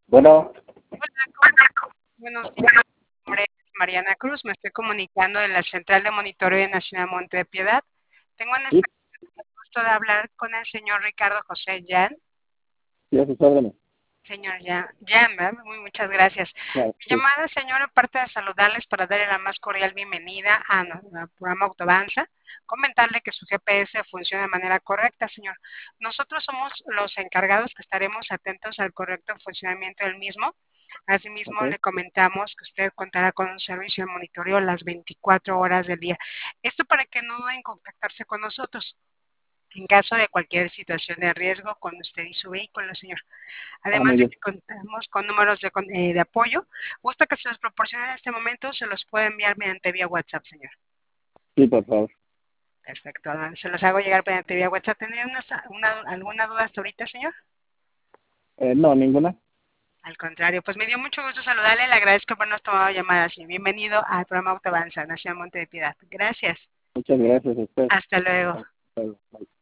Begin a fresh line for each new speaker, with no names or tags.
Bueno,
Hola, ¿cómo estás? Buenos días. Mi nombre es Mariana Cruz. Me estoy comunicando de la Central de Monitoreo Nacional Monte de Piedad. Tengo en
sí,
esta el gusto de hablar con el señor Ricardo José Jan.
sí, a sus órdenes.
Señor Jan, ¿verdad? Muchas gracias.
Claro,
Mi
sí.
llamada, señor, aparte de saludarles para darle la más cordial bienvenida al programa Autoavanza, comentarle que su GPS funciona de manera correcta, señor. Nosotros somos los encargados que estaremos atentos al correcto funcionamiento del mismo. Asimismo,
Ok.
le comentamos que usted contará con un servicio de monitoreo las 24 horas del día. Esto para que no duden en contactarse con nosotros en caso de cualquier situación de riesgo con usted y su vehículo, señor.
Muy
Además de
bien.
que contamos con números de apoyo, gusta que se los proporcione en este momento, se los puede enviar mediante vía WhatsApp, señor.
Sí, por favor.
Perfecto, se los hago llegar mediante vía WhatsApp. ¿Tendría alguna duda hasta ahorita, señor?
No, ninguna.
Al contrario, pues me dio mucho gusto saludarle, le agradezco por habernos tomado llamadas y bienvenido al programa Autoavanza, Nación Monte de Piedad. Gracias.
Muchas gracias a usted.
Hasta luego.
Hasta luego. Bye.